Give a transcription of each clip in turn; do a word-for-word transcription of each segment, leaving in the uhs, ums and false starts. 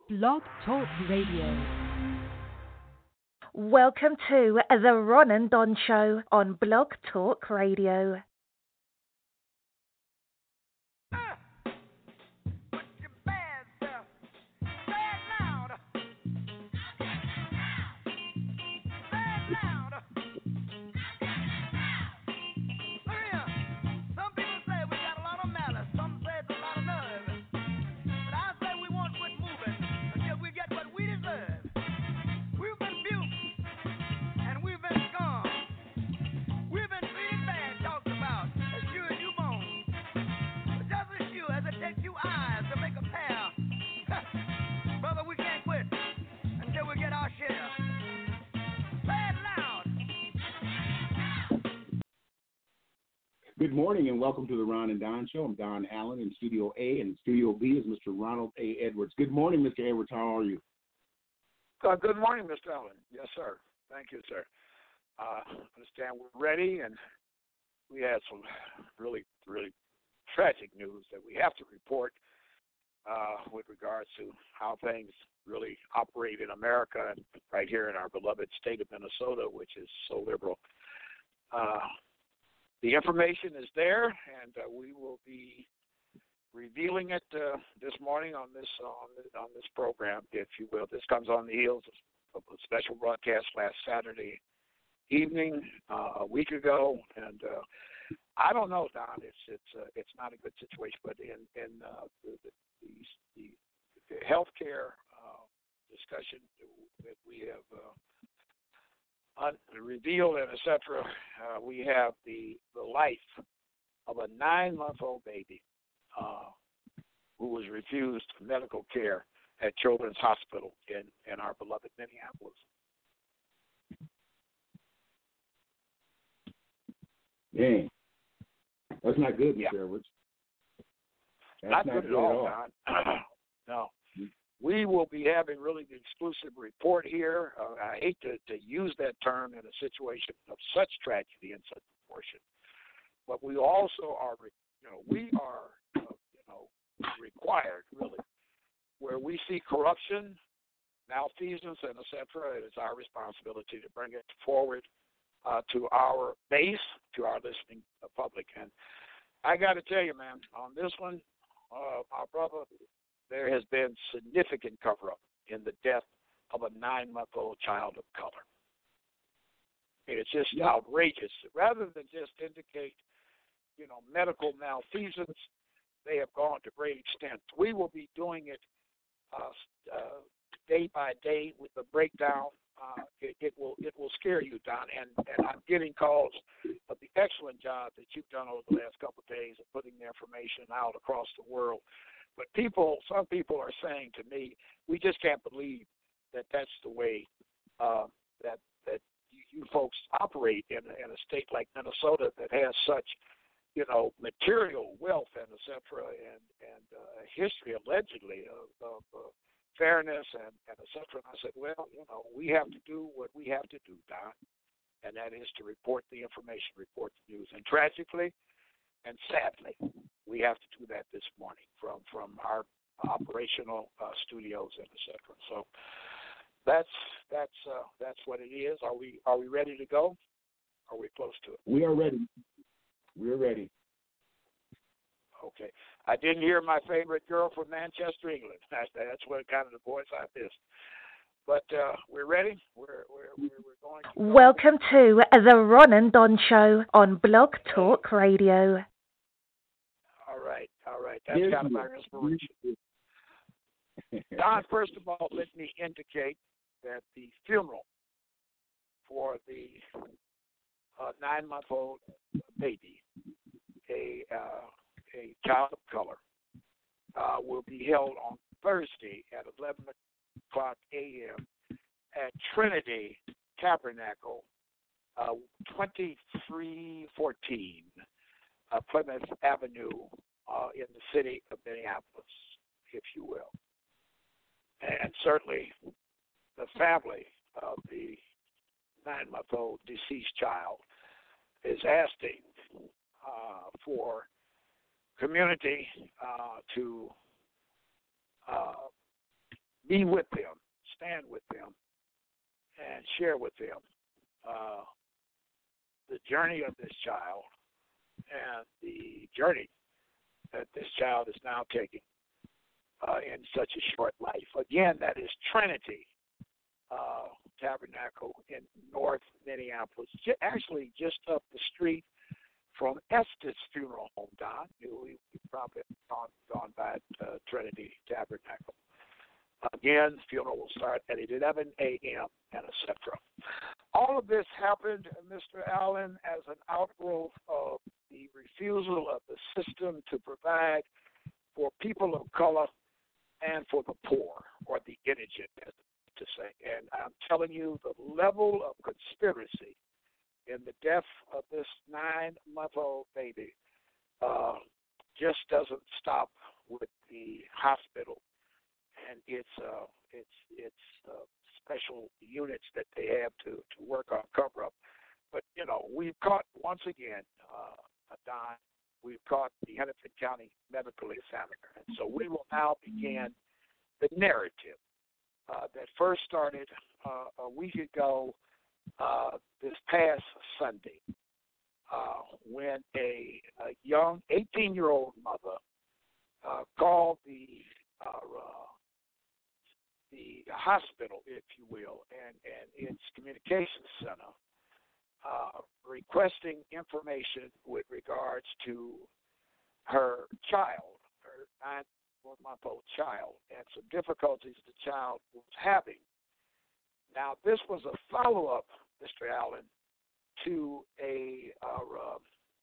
Blog Talk Radio. Welcome to the Ron and Don Show on Blog Talk Radio. Good morning and welcome to the Ron and Don Show. I'm Don Allen in Studio A, and Studio B is Mister Ronald A. Edwards. Good morning, Mister Edwards. How are you? Uh, good morning, Mister Allen. Yes, sir. Thank you, sir. Uh, understand we're ready, and we had some really, really tragic news that we have to report uh, with regards to how things really operate in America and right here in our beloved state of Minnesota, which is so liberal. Uh, The information is there, and uh, we will be revealing it uh, this morning on this on this, on this program, if you will. This comes on the heels of a special broadcast last Saturday evening, uh, a week ago, and uh, I don't know, Don. It's it's uh, it's not a good situation, but in in uh, the, the, the the healthcare uh, discussion that we have. Uh, revealed and et cetera, uh, we have the, the life of a nine-month-old baby uh, who was refused medical care at Children's Hospital in, in our beloved Minneapolis. Dang. That's not good, Mister Yeah. Edwards. That's Not, not good, good at all, all. Don. No. We will be having really the exclusive report here. Uh, I hate to, to use that term in a situation of such tragedy and such proportion, but we also are, you know, we are, uh, you know, required really, where we see corruption, malfeasance, and et cetera. It is our responsibility to bring it forward uh, to our base, to our listening public. And I got to tell you, man, on this one, uh, our brother. There has been significant cover-up in the death of a nine-month-old child of color. It's just outrageous. Rather than just indicate, you know, medical malfeasance, they have gone to great extent. We will be doing it uh, uh, day by day with the breakdown. Uh, it, it will it will scare you, Don. And, and I'm getting calls of the excellent job that you've done over the last couple of days of putting the information out across the world. But people, some people are saying to me, we just can't believe that that's the way uh, that that you, you folks operate in, in a state like Minnesota that has such, you know, material wealth and et cetera, and and uh, history allegedly of, of uh, fairness and, and et cetera. And I said, well, you know, we have to do what we have to do, Don, and that is to report the information, report the news. And tragically, and sadly, we have to do that this morning from, from our operational uh, studios and et cetera. So that's that's uh, that's what it is. Are we are we ready to go? Are we close to it? We are ready. We're ready. Okay. I didn't hear my favorite girl from Manchester, England. That's, that's what kind of the voice I missed. But uh, we're ready. We're we're we're, we're going. To Welcome to the Ron and Don Show on Blog Talk Radio. All right, all right. That's Here's kind of our inspiration. Don, first of all, let me indicate that the funeral for the uh, nine-month-old baby, a uh, a child of color, uh, will be held on Thursday at eleven o'clock a.m. at Trinity Tabernacle, uh, twenty-three fourteen uh, Plymouth Avenue uh, in the city of Minneapolis, if you will. And certainly the family of the nine-month-old deceased child is asking uh, for community uh, to uh, be with them, stand with them, and share with them uh, the journey of this child and the journey that this child is now taking uh, in such a short life. Again, that is Trinity uh, Tabernacle in North Minneapolis, J- actually just up the street from Estes Funeral Home, Don. You, we, we probably gone, gone by uh, Trinity Tabernacle. Again, the funeral will start at eleven a.m. and et cetera. All of this happened, Mister Allen, as an outgrowth of the refusal of the system to provide for people of color and for the poor, or the indigent, as to say. And I'm telling you, the level of conspiracy in the death of this nine-month-old baby uh, just doesn't stop with the hospital and its uh, its its uh, special units that they have to, to work on cover-up. But, you know, we've caught, once again, uh, Don, we've caught the Hennepin County Medical Examiner. And so we will now begin the narrative uh, that first started uh, a week ago uh, this past Sunday uh, when a, a young eighteen-year-old mother uh, called the uh, uh, the hospital, if you will, and, and its communications center, uh, requesting information with regards to her child, her nine-month-old child, and some difficulties the child was having. Now, this was a follow-up, Mister Allen, to a, uh,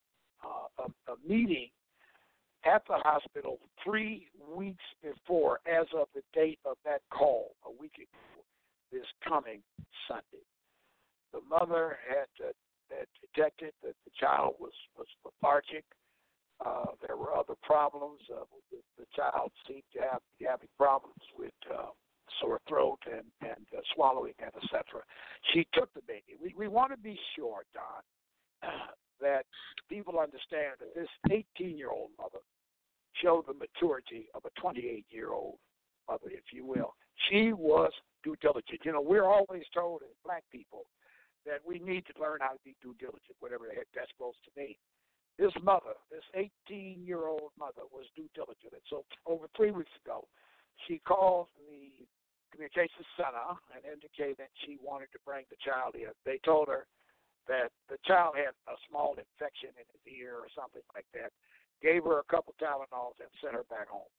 uh, a, a meeting at the hospital three weeks before, as of the date of that call, a week ago, this coming Sunday. The mother had, uh, had detected that the child was, was lethargic. Uh, there were other problems. Uh, the, the child seemed to have be having problems with uh, sore throat and, and uh, swallowing, and et cetera. She took the baby. We, we want to be sure, Don, that people understand that this eighteen-year-old mother showed the maturity of a twenty-eight-year-old mother, if you will. She was due diligent. You know, we're always told as black people that we need to learn how to be due diligent, whatever the heck that's supposed to mean. This mother, this eighteen-year-old mother, was due diligent. And so over three weeks ago, she called the communications center and indicated that she wanted to bring the child in. They told her that the child had a small infection in his ear or something like that, gave her a couple Tylenols, and sent her back home.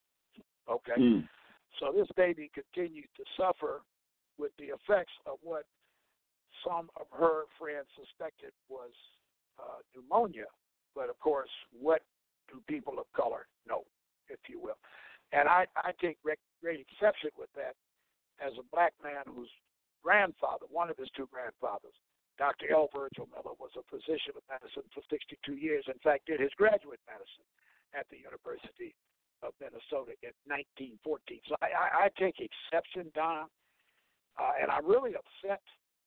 Okay? Mm. So this baby continued to suffer with the effects of what some of her friends suspected was uh, pneumonia. But, of course, what do people of color know, if you will? And I, I take great exception with that as a black man whose grandfather, one of his two grandfathers, Doctor L. Virgil Miller, was a physician of medicine for sixty-two years. In fact, did his graduate medicine at the University of Minnesota in nineteen fourteen. So I, I, I take exception, Don, uh, and I'm really upset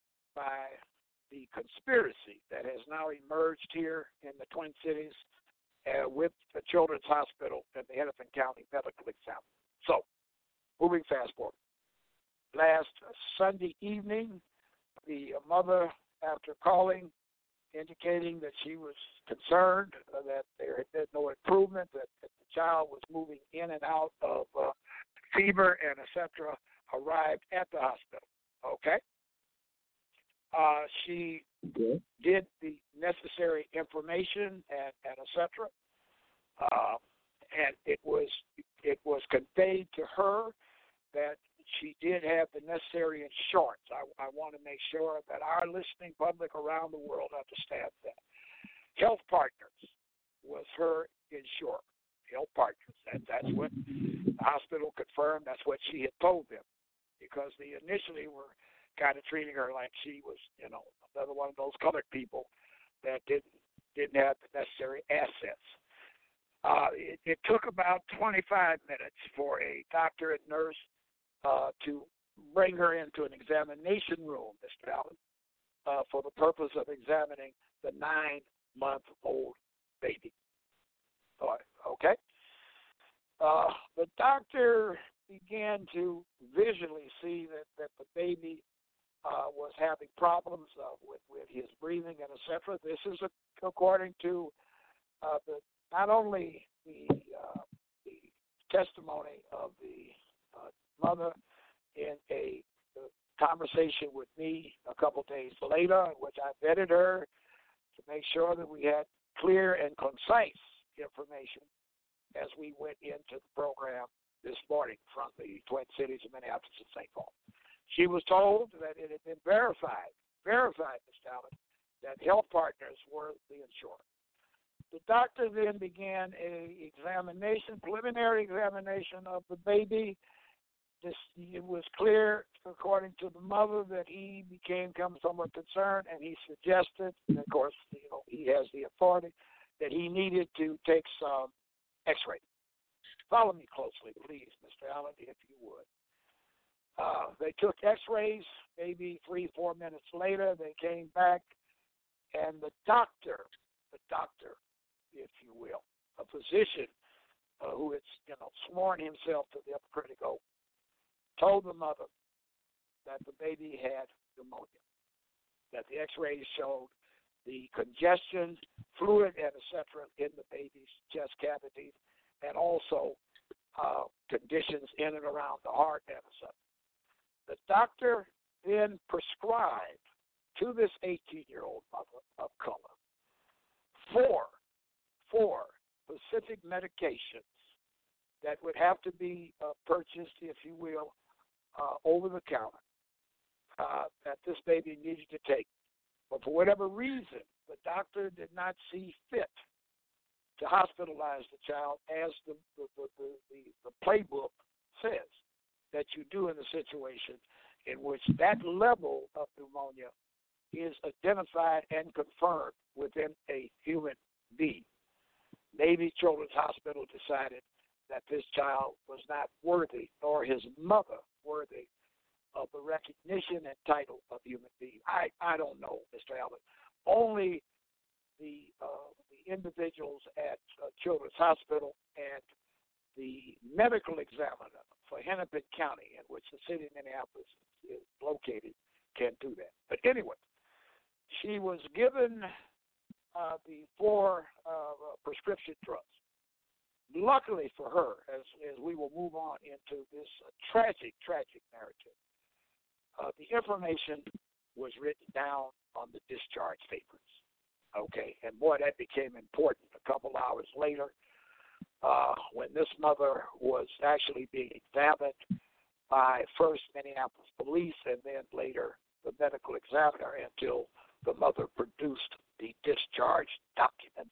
by the conspiracy that has now emerged here in the Twin Cities uh, with the Children's Hospital and the Hennepin County Medical Examiner. So, moving fast forward. Last Sunday evening, the mother, after calling, indicating that she was concerned uh, that there had been no improvement, that, that the child was moving in and out of uh, fever and et cetera, arrived at the hospital. Okay? Uh, she okay. did the necessary information and, and et cetera, uh, and it was it was conveyed to her that she did have the necessary insurance. I, I want to make sure that our listening public around the world understands that. Health Partners was her insurer. Health Partners. That, that's what the hospital confirmed. That's what she had told them, because they initially were kind of treating her like she was, you know, another one of those colored people that didn't didn't have the necessary assets. Uh, it, it took about twenty-five minutes for a doctor and nurse Uh, to bring her into an examination room, Mister Allen, uh, for the purpose of examining the nine-month-old baby. All right, okay? Uh, the doctor began to visually see that, that the baby uh, was having problems uh, with, with his breathing and et cetera. This is a, according to uh, the not only the, uh, the testimony of the uh, mother in a, a conversation with me a couple days later, in which I vetted her to make sure that we had clear and concise information as we went into the program this morning from the Twin Cities of Minneapolis and Saint Paul. She was told that it had been verified, verified, Miz Talbot, that Health Partners were the insurer. The doctor then began a examination, preliminary examination of the baby. This, it was clear, according to the mother, that he became somewhat concerned, and he suggested, and of course, you know, he has the authority, that he needed to take some X-ray. Follow me closely, please, Mister Allen, if you would. Uh, they took X-rays. Maybe three, four minutes later, they came back, and the doctor, the doctor, if you will, a physician uh, who had, you know, sworn himself to the hypocritical oath, told the mother that the baby had pneumonia, that the X-rays showed the congestion, fluid, and et cetera in the baby's chest cavities, and also uh, conditions in and around the heart and et cetera. The doctor then prescribed to this eighteen-year-old mother of color four, four specific medications that would have to be uh, purchased, if you will, uh, over the counter uh, that this baby needed to take. But for whatever reason, the doctor did not see fit to hospitalize the child as the, the, the, the, the, the playbook says that you do in a situation in which that level of pneumonia is identified and confirmed within a human being. Navy Children's Hospital decided that this child was not worthy, nor his mother worthy, of the recognition and title of human being. I, I don't know, Mister Albert. Only the, uh, the individuals at uh, Children's Hospital and the medical examiner for Hennepin County, in which the city of Minneapolis is located, can do that. But anyway, she was given uh, the four uh, prescription drugs. Luckily for her, as, as we will move on into this uh, tragic, tragic narrative, uh, the information was written down on the discharge papers. Okay, and boy, that became important a couple hours later uh, when this mother was actually being examined by first Minneapolis police and then later the medical examiner until the mother produced the discharge documents.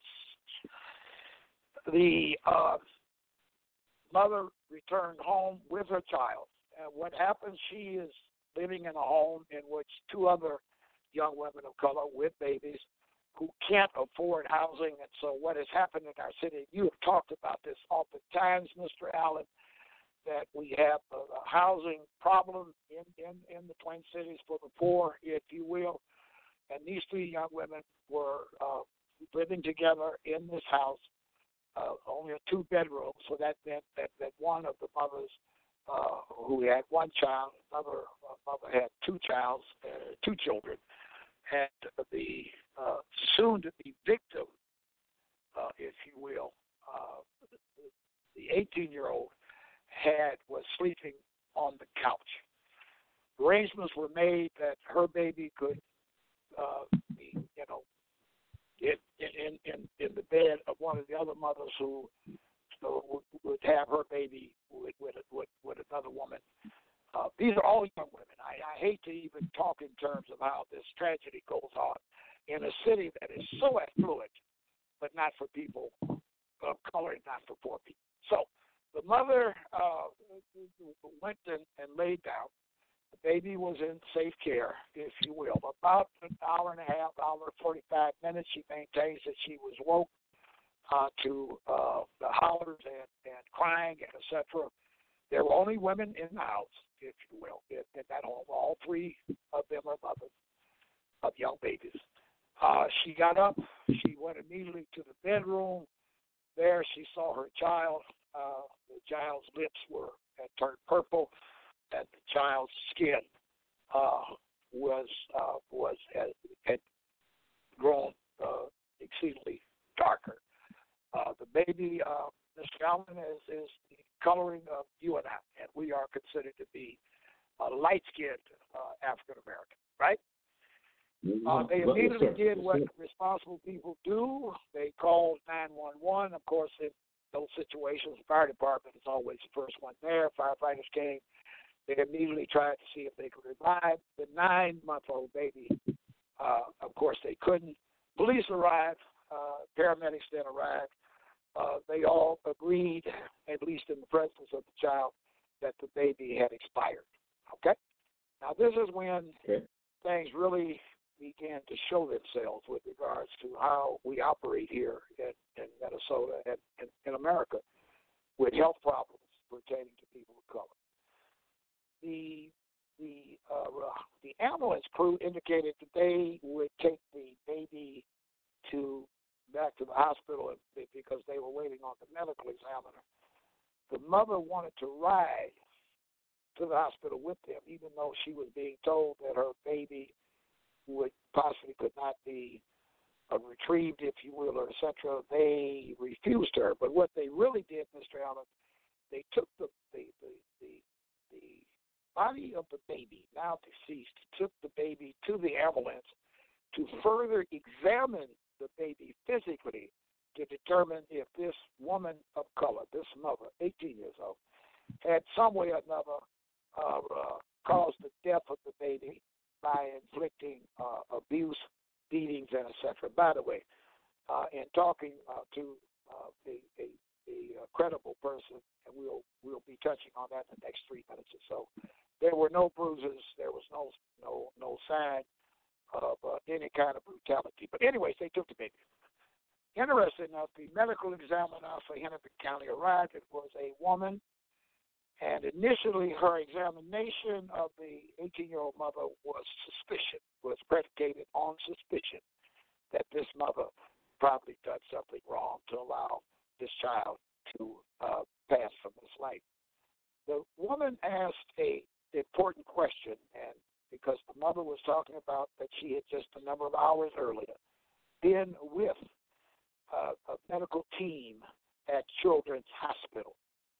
The uh, mother returned home with her child. And what happens, she is living in a home in which two other young women of color with babies who can't afford housing. And so what has happened in our city, you have talked about this oftentimes, Mister Allen, that we have a, a housing problem in, in, in the Twin Cities for the poor, if you will. And these three young women were uh, living together in this house, uh, only a two-bedroom, so that meant that, that one of the mothers uh, who had one child, another uh, mother had two child, uh, two children, and the uh, soon-to-be victim, uh, if you will, uh, the eighteen-year-old had was sleeping on the couch. Arrangements were made that her baby could uh, be, you know, in, in in in the bed of one of the other mothers who uh, would, would have her baby with with, with, with another woman. Uh, these are all young women. I, I hate to even talk in terms of how this tragedy goes on in a city that is so affluent, but not for people of color and not for poor people. So the mother uh, went and, and laid down. The baby was in safe care, if you will. About an hour and a half, hour, forty-five minutes, she maintains that she was woke uh, to uh, the hollers and, and crying and et cetera. There were only women in the house, if you will, in, in that home. All three of them are mothers of young babies. Uh, she got up. She went immediately to the bedroom. There she saw her child. Uh, the child's lips were had turned purple, and the child's skin uh, was uh, was had, had grown uh, exceedingly darker. Uh, the baby, uh, Mister Allen, is, is the coloring of you and I, and we are considered to be uh, light-skinned uh, African American, right? Uh, they immediately yes, did what responsible people do. They called nine one one. Of course, in those situations, the fire department is always the first one there. Firefighters came. They immediately tried to see if they could revive the nine-month-old baby. Uh, of course, they couldn't. Police arrived. Uh, paramedics then arrived. Uh, they all agreed, at least in the presence of the child, that the baby had expired. Okay? Now, this is when okay. things really began to show themselves with regards to how we operate here in, in Minnesota and in, in America with health problems pertaining to people of color. The the uh, the ambulance crew indicated that they would take the baby to back to the hospital because they were waiting on the medical examiner. The mother wanted to ride to the hospital with them, even though she was being told that her baby would possibly could not be uh, retrieved, if you will, or et cetera. They refused her. But what they really did, Mister Allen, they took the the the the, the body of the baby, now deceased, took the baby to the ambulance to further examine the baby physically to determine if this woman of color, this mother, eighteen years old, had some way or another uh, uh, caused the death of the baby by inflicting uh, abuse, beatings, and et cetera. By the way, uh, in talking uh, to uh, a, a, a credible person, and we'll we'll be touching on that in the next three minutes or so, there were no bruises, there was no no no sign of uh, any kind of brutality. But anyways, they took the baby. Interesting enough, the medical examiner for Hennepin County arrived. It was a woman, and initially her examination of the eighteen-year-old mother was suspicion, was predicated on suspicion that this mother probably done something wrong to allow this child to uh, pass from this life. The woman asked a important question, and because the mother was talking about that she had just a number of hours earlier been with uh, a medical team at Children's Hospital.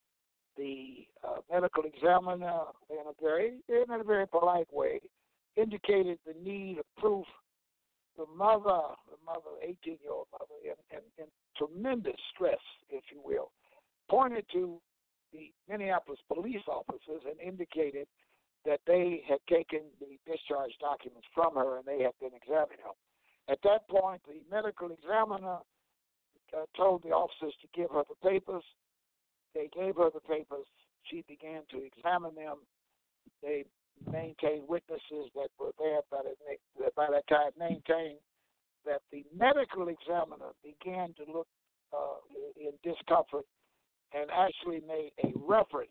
The uh, medical examiner, in a very in a very polite way, indicated the need of proof. The mother, the mother, eighteen-year-old mother, in, in, in tremendous stress, if you will, pointed to the Minneapolis police officers and indicated that they had taken the discharge documents from her and they had been examining them. At that point, the medical examiner uh, told the officers to give her the papers. They gave her the papers. She began to examine them. They maintained witnesses that were there by, the, by that time, maintained that the medical examiner began to look uh, in discomfort and actually made a reference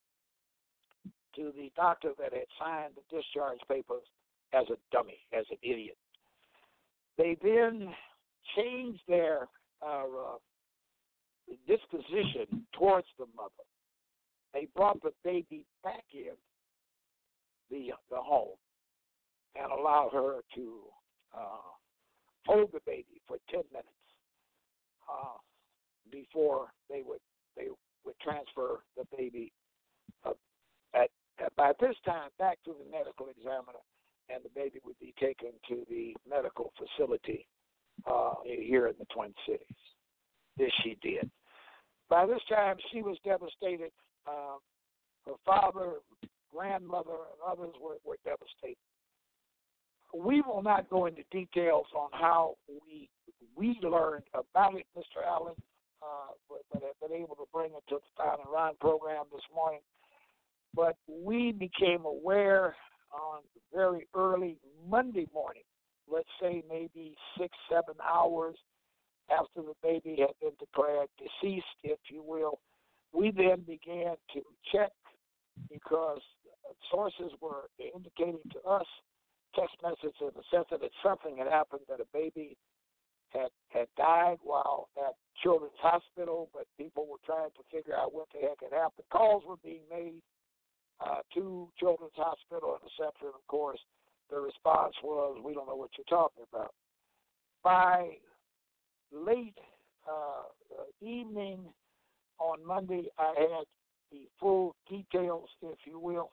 to the doctor that had signed the discharge papers as a dummy, as an idiot. They then changed their uh, uh, disposition towards the mother. They brought the baby back in the the home and allowed her to uh, hold the baby for ten minutes uh, before they would they would transfer the baby uh, at, at by this time back to the medical examiner, and the baby would be taken to the medical facility uh, here in the Twin Cities. This she did. By this time, she was devastated. Uh, her father, grandmother, and others were, were devastated. We will not go into details on how we we learned about it, Mister Allen, uh, but, but have been able to bring it to the Don and Ron program this morning. But we became aware on very early Monday morning, let's say maybe six, seven hours after the baby had been declared deceased, if you will. We then began to check because sources were indicating to us text messages in the sense that something had happened, that a baby had, had died while at Children's Hospital, but people were trying to figure out what the heck had happened. Calls were being made uh, to Children's Hospital and et cetera. And of course, the response was, "We don't know what you're talking about." By late uh, evening on Monday, I had the full details, if you will,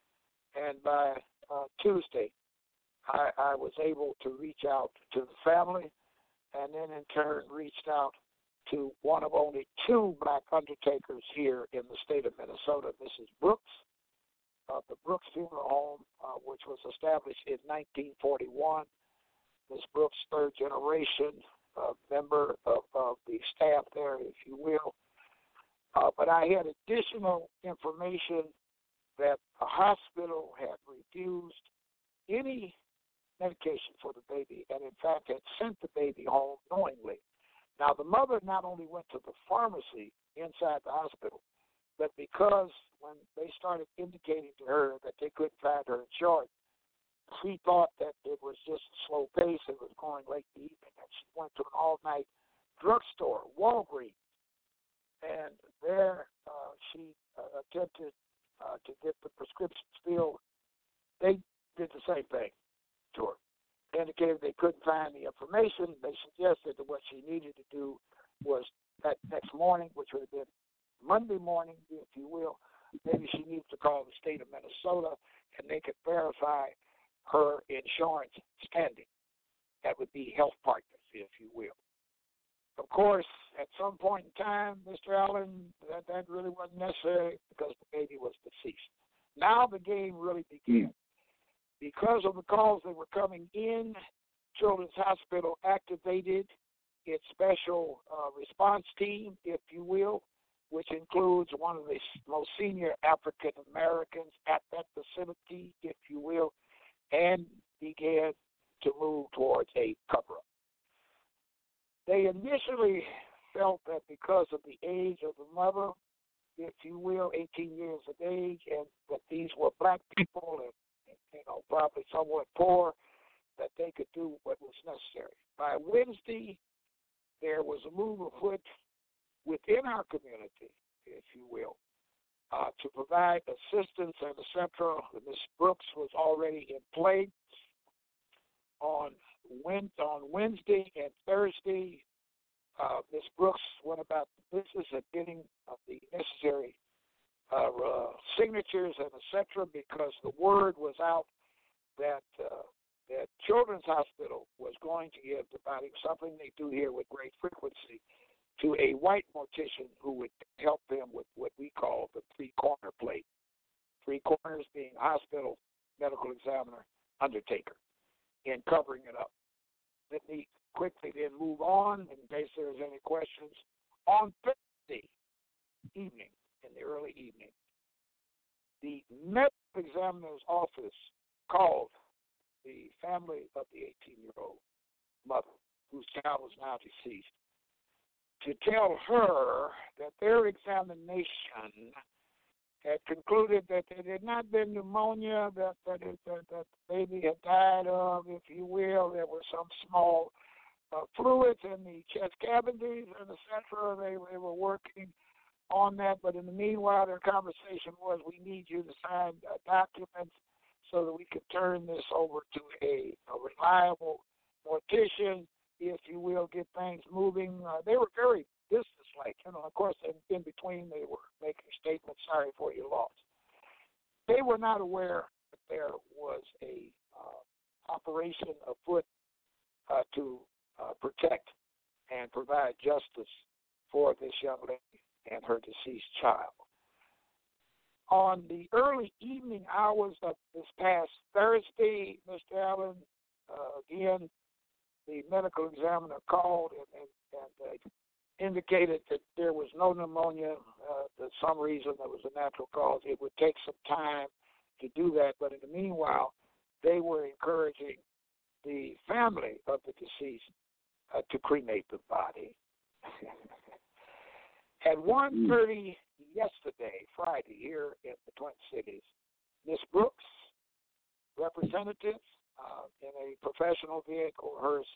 and by uh, Tuesday, I, I was able to reach out to the family, and then in turn reached out to one of only two black undertakers here in the state of Minnesota, Missus Brooks, of the Brooks Funeral Home, uh, which was established in nineteen forty-one. Miz Brooks, third generation uh, member of, of the staff there, if you will. Uh, but I had additional information that the hospital had refused any medication for the baby, and in fact had sent the baby home knowingly. Now, the mother not only went to the pharmacy inside the hospital, but because when they started indicating to her that they couldn't find her insurance, she thought that it was just a slow pace. It was going late in the evening, and she went to an all-night drugstore, Walgreens, and there uh, she uh, attempted uh, to get the prescriptions filled. They did the same thing to her. They indicated they couldn't find the information. They suggested that what she needed to do was that next morning, which would have been Monday morning, if you will, maybe she needed to call the state of Minnesota and they could verify her insurance standing. That would be Health Partners, if you will. Of course, at some point in time, Mister Allen, that, that really wasn't necessary because the baby was deceased. Now the game really began. Because of the calls that were coming in, Children's Hospital activated its special uh, response team, if you will, which includes one of the most senior African Americans at that facility, if you will, and began to move towards a cover-up. They initially felt that because of the age of the mother, if you will, eighteen years of age, and that these were black people and, you know, probably somewhat poor, that they could do what was necessary. By Wednesday, there was a move afoot within our community, if you will, uh, to provide assistance and et cetera. Miz Brooks was already in play on on Wednesday and Thursday. Uh, Miz Brooks went about the business of getting uh, the necessary uh, uh, signatures and et cetera, because the word was out that uh, that Children's Hospital was going to give the body something they do here with great frequency to a white mortician who would help them with what we call the three-corner plate. Three corners being hospital, medical examiner, undertaker, in covering it up. Let me quickly then move on in case there's any questions. On Thursday evening, in the early evening, the medical examiner's office called the family of the eighteen-year-old mother, whose child was now deceased, to tell her that their examination had concluded that there had not been pneumonia, that, that, it, that, that the baby had died of, if you will. There were some small uh, fluids in the chest cavities and et cetera. They, they were working on that, but in the meanwhile, their conversation was, we need you to sign uh, documents so that we could turn this over to a, a reliable mortician, if you will, get things moving. Uh, they were very businesslike. You know, of course, in, in between, they were making statements, sorry for your loss. They were not aware that there was a uh, operation afoot uh, to uh, protect and provide justice for this young lady and her deceased child. On the early evening hours of this past Thursday, Mister Allen, uh, again, the medical examiner called and, and, and uh, indicated that there was no pneumonia. Uh, for some reason, there was a natural cause. It would take some time to do that, but in the meanwhile, they were encouraging the family of the deceased uh, to cremate the body. At one thirty yesterday, Friday, here in the Twin Cities, Miz Brooks, representatives uh, in a professional vehicle, hers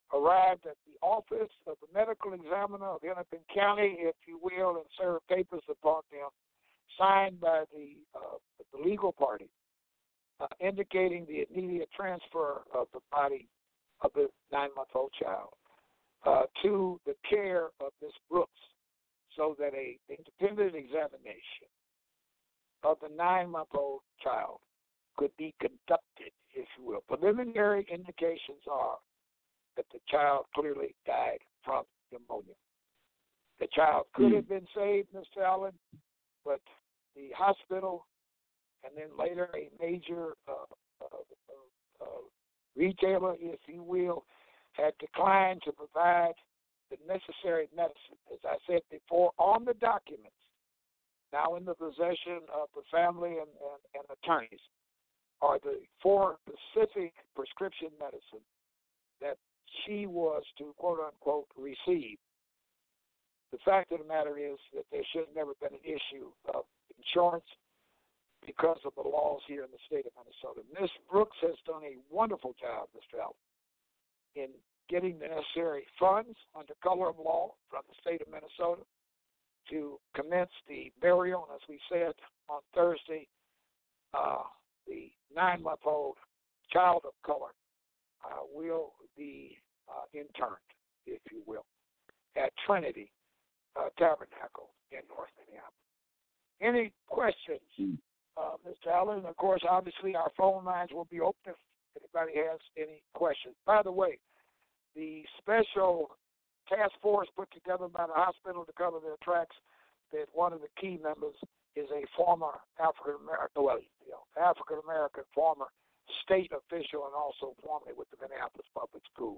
arrived at the office of the medical examiner of Hennepin County, if you will, and served papers upon them signed by the, uh, the legal party, uh, indicating the immediate transfer of the body of the nine-month-old child uh, to the care of Miz Brooks, so that a independent examination of the nine-month-old child could be conducted, if you will. Preliminary indications are that the child clearly died from pneumonia. The child could have been saved, Mister Allen, but the hospital and then later a major uh, uh, uh, uh, retailer, if you will, had declined to provide the necessary medicine. As I said before, on the documents, now in the possession of the family and, and, and attorneys, are the four specific prescription medicine that she was to, quote unquote, receive. The fact of the matter is that there should have never been an issue of insurance because of the laws here in the state of Minnesota. Miz Brooks has done a wonderful job, Mister Allen, in getting the necessary funds under color of law from the state of Minnesota to commence the burial. And as we said on Thursday, uh, the nine-month-old child of color uh, will be uh, interned, if you will, at Trinity uh, Tabernacle in North Minneapolis. Any questions, uh, Mister Allen? Of course, obviously, our phone lines will be open if anybody has any questions. By the way, the special task force put together by the hospital to cover their tracks, that one of the key members is a former African American, well, you know, African American former state official and also formerly with the Minneapolis Public Schools.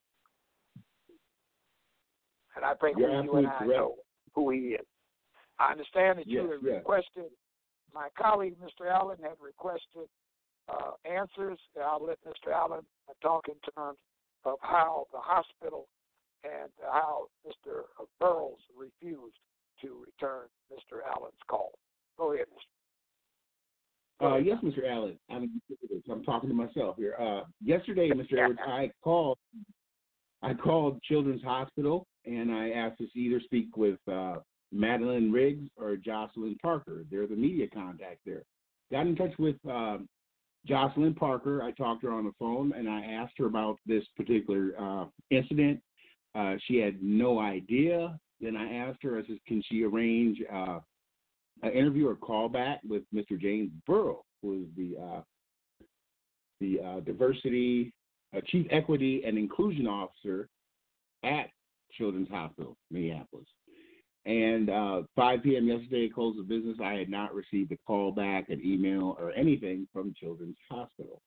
And I think You're you and I correct. know who he is. I understand that Yes, you have yes. requested, my colleague, Mister Allen, had requested uh, answers. I'll let Mister Allen uh, talk in terms of how the hospital and how Mister Burroughs refused to return Mister Allen's call. Go ahead, Mister Uh, yes, Mister Allen. I'm, I'm talking to myself here. Uh, yesterday, Mister Edwards, I called. I called Children's Hospital and I asked to either speak with uh, Madeline Riggs or Jocelyn Parker. They're the media contact there. Got in touch with um, Jocelyn Parker. I talked to her on the phone and I asked her about this particular uh, incident. Uh, she had no idea. Then I asked her, I said, can she arrange uh, an interview or call back with Mister James Burrow, who is the uh, the uh, diversity, uh, chief equity and inclusion officer at Children's Hospital, Minneapolis. And uh, five p.m. yesterday, close of business, I had not received a call back, an email, or anything from Children's Hospital.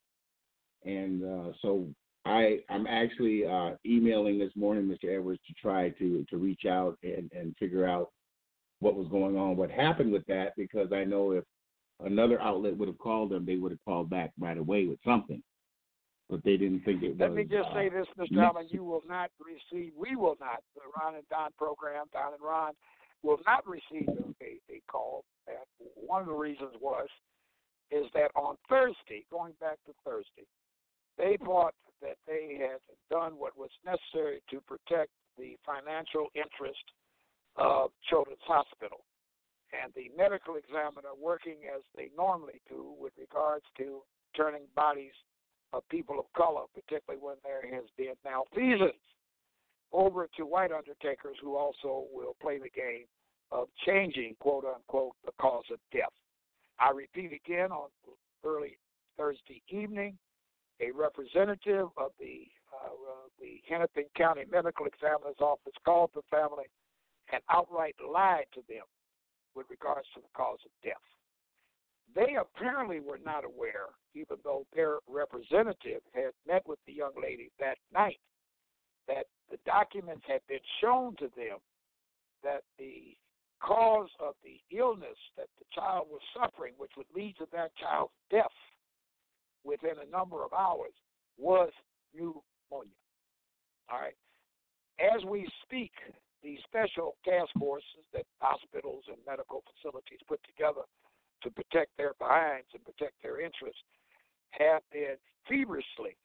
And uh, so I, I'm actually uh, emailing this morning, Mister Edwards, to try to, to reach out and, and figure out what was going on, what happened with that, because I know if another outlet would have called them, they would have called back right away with something. But they didn't think it was. Let me just uh, say this, Mister Allen, you will not receive, we will not, the Ron and Don program, Don and Ron, will not receive a, a call. And one of the reasons was, is that on Thursday, going back to Thursday, they thought that they had done what was necessary to protect the financial interest of Children's Hospital. And the medical examiner, working as they normally do with regards to turning bodies of people of color, particularly when there has been malfeasance, over to white undertakers who also will play the game of changing, quote unquote, the cause of death. I repeat again, on early Thursday evening, a representative of the uh, uh, the Hennepin County Medical Examiner's Office called the family and outright lied to them with regards to the cause of death. They apparently were not aware, even though their representative had met with the young lady that night, that the documents had been shown to them that the cause of the illness that the child was suffering, which would lead to that child's death within a number of hours, was pneumonia. All right. As we speak, the special task forces that hospitals and medical facilities put together to protect their behinds and protect their interests have been feverishly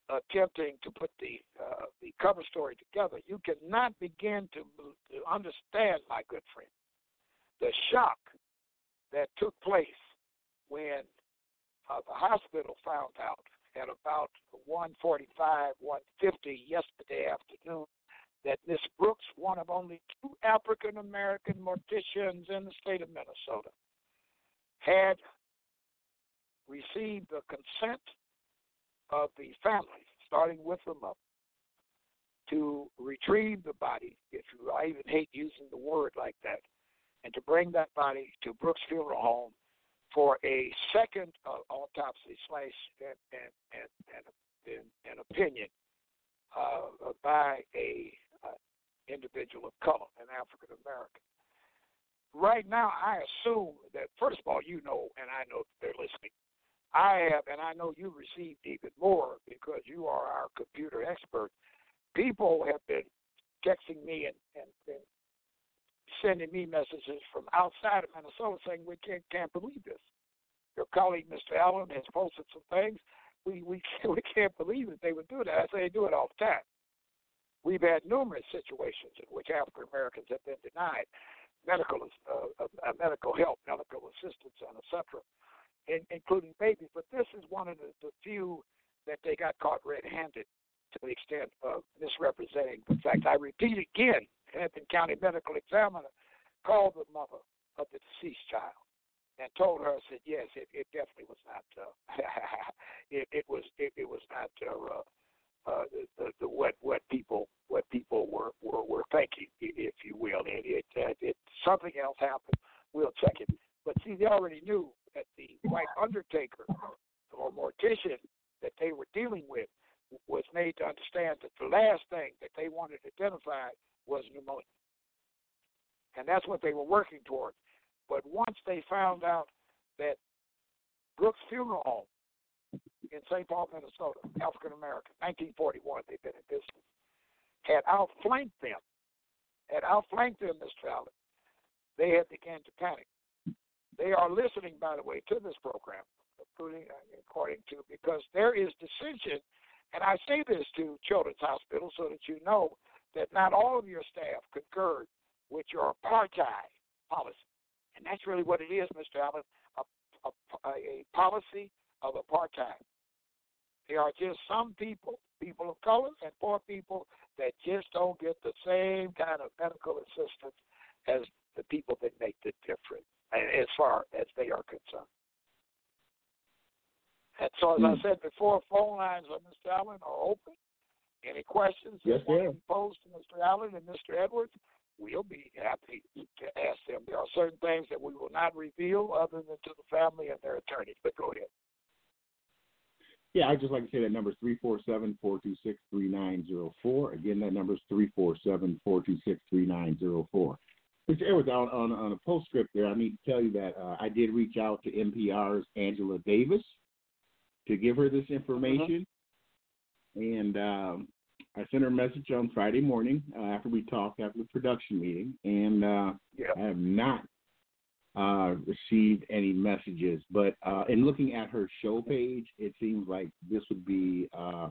attempting to put the uh, the cover story together, you cannot begin to, to understand, my good friend, the shock that took place when uh, the hospital found out at about one forty-five, one fifty yesterday afternoon that Miss Brooks, one of only two African-American morticians in the state of Minnesota, had received the consent of the family, starting with the mother, to retrieve the body, if you, I even hate using the word like that, and to bring that body to Brooks Funeral Home for a second uh, autopsy slash and, and, and, and, and, and opinion uh, by a uh, individual of color, an African American. Right now, I assume that, first of all, you know, and I know that they're listening, I have, and I know you received even more because you are our computer expert. People have been texting me and, and, and sending me messages from outside of Minnesota saying we can't, can't believe this. Your colleague, Mister Allen, has posted some things. We we can't, we can't believe that they would do that. I say they do it all the time. We've had numerous situations in which African Americans have been denied medical uh, uh, medical help, medical assistance, and et cetera, in, including babies. But this is one of the, the few that they got caught red-handed to the extent of misrepresenting the fact. I repeat again, Hampton County Medical Examiner called the mother of the deceased child and told her, said, yes, it, it definitely was not, uh, it, it was it, it was not uh, uh, the, the, the what what people what people were, were, were thinking, if you will. It, it, it, it something else happened. We'll check it. But see, they already knew that the white undertaker or mortician that they were dealing with was made to understand that the last thing that they wanted identified was pneumonia. And that's what they were working toward. But once they found out that Brooks Funeral Home in Saint Paul, Minnesota, African American, nineteen forty-one, they've been in business, had outflanked them, had outflanked them, Mister Allen, they had begun to panic. They are listening, by the way, to this program, according, according to, because there is dissension. And I say this to Children's Hospital so that you know that not all of your staff concurred with your apartheid policy. And that's really what it is, Mister Allen, a, a, a policy of apartheid. There are just some people, people of color and poor people, that just don't get the same kind of medical assistance as the people that make the difference, as far as they are concerned. And so, as I said before, phone lines of Mister Allen are open. Any questions yes, that want to be posed to Mister Allen and Mister Edwards, we'll be happy to ask them. There are certain things that we will not reveal other than to the family and their attorneys. But go ahead. Yeah, I'd just like to say that number is three four seven, four two six, three nine zero four. Again, that number is three four seven, four two six, three nine zero four. Mister Edwards, on, on, on a postscript there, I need to tell you that uh, I did reach out to N P R's Angela Davis to give her this information. Mm-hmm. And um, I sent her a message on Friday morning uh, after we talked after the production meeting, and uh, yeah. I have not uh, received any messages. But uh, in looking at her show page, it seems like this would be uh,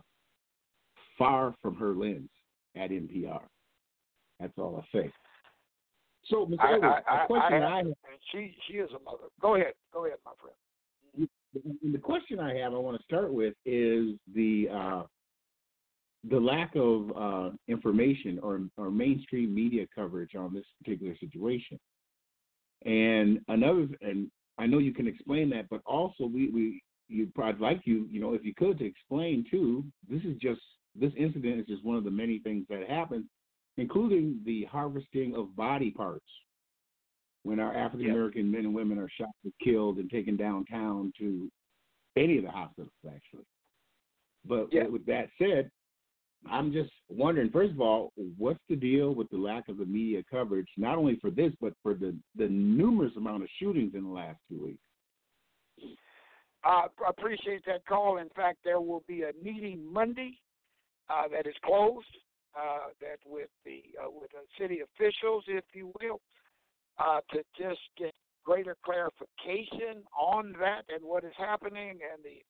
far from her lens at N P R. That's all I say. So, Mister I, Edwards, I, a question I, I, I have, she she is a mother. Go ahead, go ahead, my friend. The question I have, I want to start with, is the uh, the lack of uh, information or, or mainstream media coverage on this particular situation. And another, and I know you can explain that, but also we, we you I'd like you, you know, if you could, to explain too. This is just this incident is just one of the many things that happened, including the harvesting of body parts when our African American yep. men and women are shot and killed and taken downtown to any of the hospitals, actually. But yep. with that said, I'm just wondering, first of all, what's the deal with the lack of the media coverage, not only for this, but for the, the numerous amount of shootings in the last two weeks? I uh, appreciate that call. In fact, there will be a meeting Monday uh, that is closed, uh, that with the uh, with the city officials, if you will, Uh, to just get greater clarification on that and what is happening and the, the, the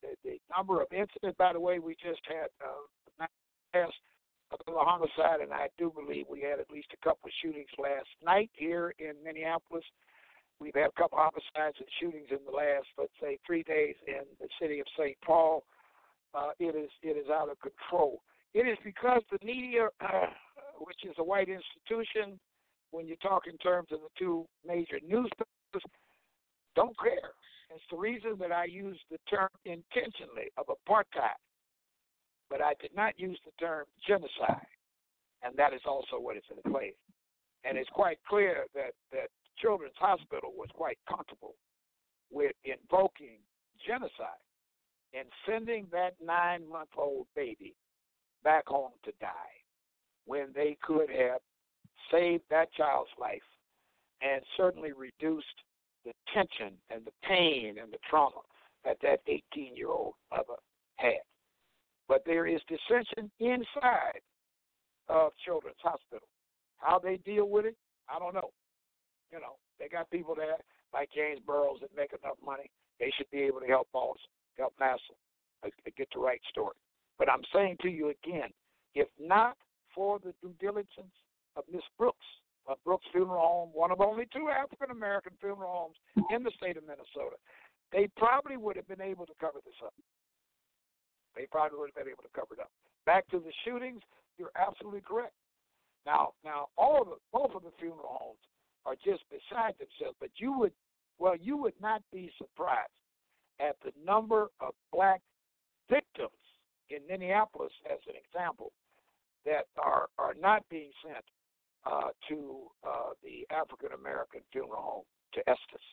number of incidents. By the way, we just had uh, last another homicide, and I do believe we had at least a couple of shootings last night here in Minneapolis. We've had a couple of homicides and shootings in the last, let's say, three days in the city of Saint Paul. Uh, it is it is out of control. It is because the media, uh, which is a white institution, when you talk in terms of the two major newspapers, don't care. It's the reason that I use the term intentionally of apartheid, but I did not use the term genocide, and that is also what is in place. And it's quite clear that, that Children's Hospital was quite comfortable with invoking genocide and sending that nine-month-old baby back home to die when they could have saved that child's life and certainly reduced the tension and the pain and the trauma that that eighteen-year-old mother had. But there is dissension inside of Children's Hospital. How they deal with it, I don't know. You know, they got people there like James Burrows that make enough money. They should be able to help Boston, help NASA, uh, get the right story. But I'm saying to you again, if not for the due diligence of Miss Brooks, of Brooks Funeral Home, one of only two African-American funeral homes in the state of Minnesota, they probably would have been able to cover this up. They probably would have been able to cover it up. Back to the shootings, you're absolutely correct. Now, now all of the, both of the funeral homes are just beside themselves, but you would, well, you would not be surprised at the number of black victims in Minneapolis, as an example, that are, are not being sent uh, to uh, the African-American funeral home, to Estes.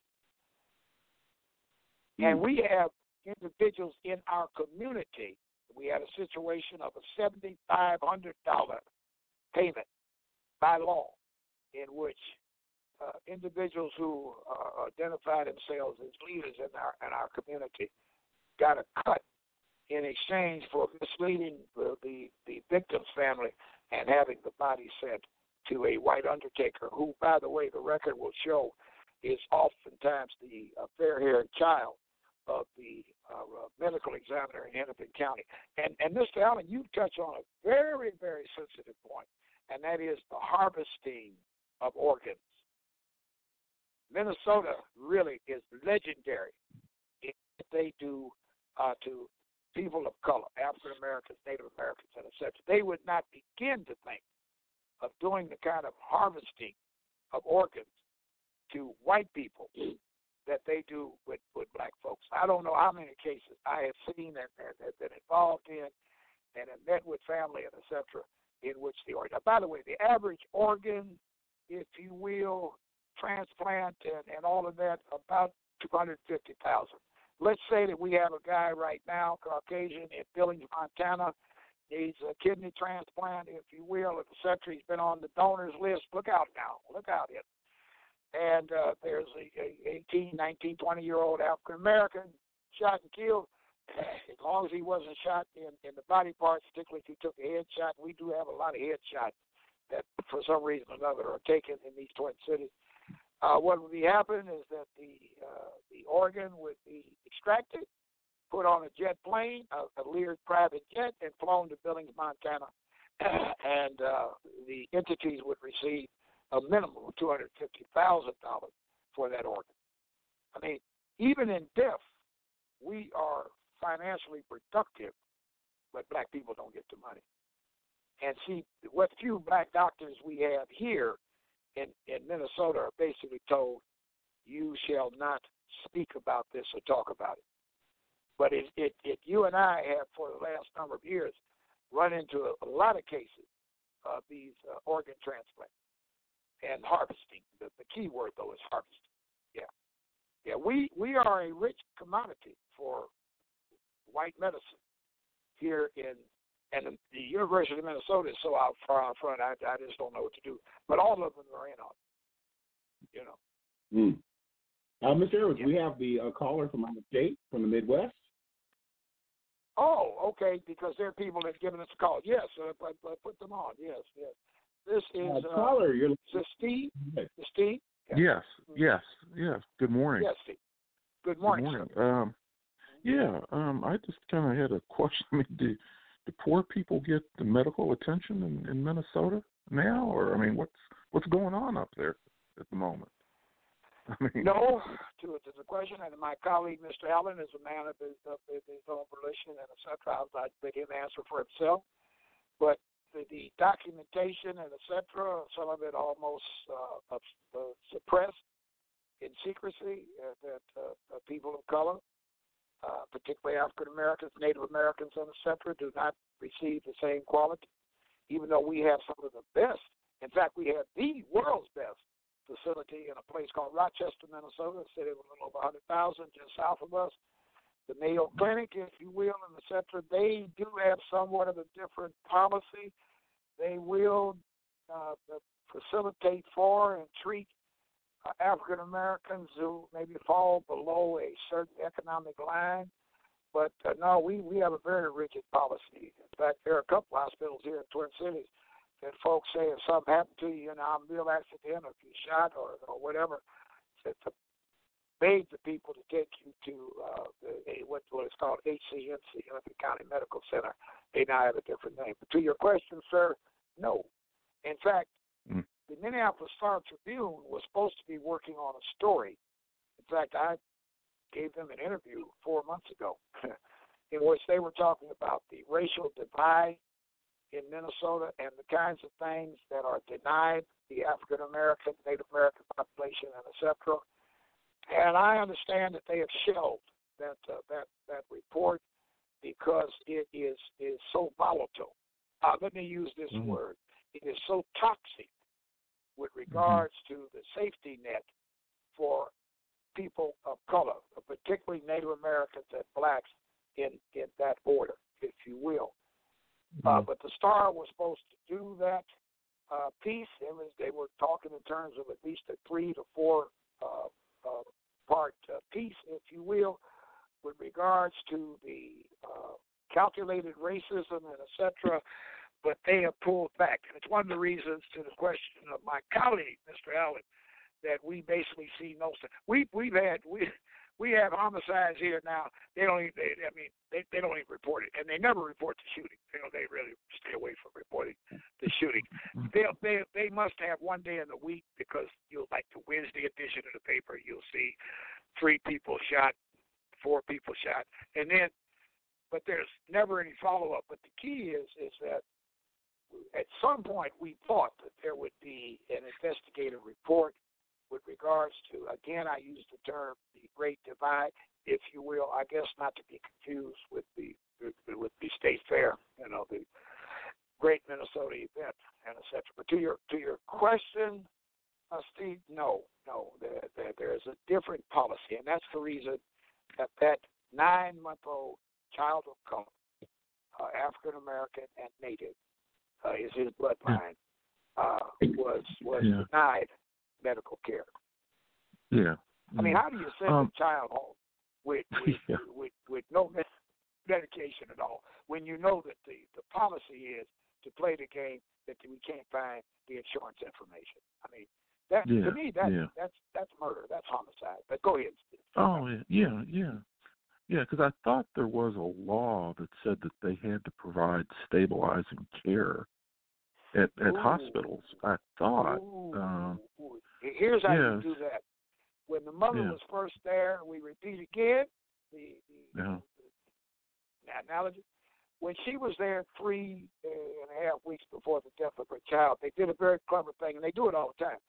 Mm. And we have individuals in our community. We had a situation of a seven thousand five hundred dollars payment by law in which uh, individuals who uh, identify themselves as leaders in our, in our community got a cut in exchange for misleading the, the, the victim's family and having the body sent to a white undertaker who, by the way, the record will show is oftentimes the uh, fair-haired child of the uh, uh, medical examiner in Hennepin County. And, and Mister Allen, you touch on a very, very sensitive point, and that is the harvesting of organs. Minnesota really is legendary in what they do uh, to people of color, African Americans, Native Americans, and et cetera. They would not begin to think of doing the kind of harvesting of organs to white people that they do with, with black folks. I don't know how many cases I have seen and, and, and been involved in and have met with family and et cetera in which the organ. Now, by the way, the average organ, if you will, transplant and, and all of that, about two hundred fifty thousand. Let's say that we have a guy right now, Caucasian, in Billings, Montana, needs a kidney transplant, if you will, et cetera. He's been on the donors list. Look out now. Look out here. And uh, there's a, a eighteen, nineteen, twenty-year-old African-American shot and killed. As long as he wasn't shot in, in the body parts, particularly if he took a headshot, we do have a lot of headshots that for some reason or another are taken in these Twin Cities. Uh, what would be happening is that the uh, the organ would be extracted, put on a jet plane, a, a Lear private jet, and flown to Billings, Montana, and uh, the entities would receive a minimum of two hundred fifty thousand dollars for that organ. I mean, even in death, we are financially productive, but black people don't get the money. And see, what few black doctors we have here in, in Minnesota are basically told, you shall not speak about this or talk about it. But it, it, it, you and I have, for the last number of years, run into a, a lot of cases of these uh, organ transplants and harvesting. The, the key word, though, is harvesting. Yeah. Yeah, we, we are a rich commodity for white medicine here in, and the University of Minnesota is so out far out front, I, I just don't know what to do. But all of them are in on it, you know. Mm. Uh, Mister Edwards, yeah. we have the uh, caller from out of state, from the Midwest. Oh, okay, because there are people that have given us a call. Yes, uh, but, but put them on. Yes, yes. This is uh, caller. You're is this Steve. Is Steve? Yeah. Yes, yes, yes. Good morning. Yes, Steve. Good morning. Good morning. Sir. Um, Yeah, um, I just kind of had a question. I mean, do, do poor people get the medical attention in, in Minnesota now, or I mean, what's what's going on up there at the moment? I mean, no, to, to the question, and my colleague, Mister Allen, is a man of his, of his own volition, and et cetera. I'll let him answer for himself. But the, the documentation and et cetera, some of it almost uh, uh, suppressed in secrecy, uh, that uh, uh, people of color, uh, particularly African Americans, Native Americans, and et cetera, do not receive the same quality, even though we have some of the best. In fact, we have the world's best facility in a place called Rochester, Minnesota, a city of a little over one hundred thousand just south of us. The Mayo Clinic, if you will, and et cetera, they do have somewhat of a different policy. They will uh, facilitate for and treat uh, African Americans who maybe fall below a certain economic line. But uh, no, we, we have a very rigid policy. In fact, there are a couple hospitals here in Twin Cities that folks say if something happened to you, you know, a real accident or if you shot or, or whatever, that to beg the people to take you to uh, the, what, what is called H C M C, Hennepin County Medical Center. They now have a different name. But to your question, sir, no. In fact, mm. the Minneapolis Star Tribune was supposed to be working on a story. In fact, I gave them an interview four months ago in which they were talking about the racial divide in Minnesota and the kinds of things that are denied the African American, Native American population, and et cetera. And I understand that they have shelved that uh, that that report because it is is so volatile. Uh, let me use this mm-hmm. word. It is so toxic with regards mm-hmm. to the safety net for people of color, particularly Native Americans and blacks in, in that order, if you will. Uh, but the Star was supposed to do that uh, piece. It was, they were talking in terms of at least a three to four uh, uh, part uh, piece, if you will, with regards to the uh, calculated racism and et cetera. But they have pulled back. And it's one of the reasons to the question of my colleague, Mister Allen, that we basically see no. We we've had we. We have homicides here now. They don't even. They, I mean, they, they don't even report it, and they never report the shooting. You know, they really stay away from reporting the shooting. They they they must have one day in the week because you'll like the Wednesday edition of the paper. You'll see three people shot, four people shot, and then, but there's never any follow up. But the key is is that at some point we thought that there would be an investigative report with regards to, again, I use the term the Great Divide, if you will, I guess not to be confused with the with the State Fair, you know, the Great Minnesota Event, and et cetera. But to your to your question, uh, Steve, no, no, there, there there is a different policy, and that's the reason that that nine-month-old child of color, uh, African American and Native, uh, is his bloodline, uh, was was yeah. denied medical care. Yeah. I mean, how do you send um, a child home with with, yeah. with with no medication at all when you know that the, the policy is to play the game that we can't find the insurance information? I mean, that yeah, to me that yeah. that's that's murder. That's homicide. But go ahead, Steve. Oh yeah, yeah, yeah, yeah. Because I thought there was a law that said that they had to provide stabilizing care at at Ooh. hospitals. I thought. Ooh. Um, Here's how yes. you do that. When the mother yeah. was first there, we repeat again the, the, yeah. the analogy. When she was there three and a half weeks before the death of her child, they did a very clever thing, and they do it all the time.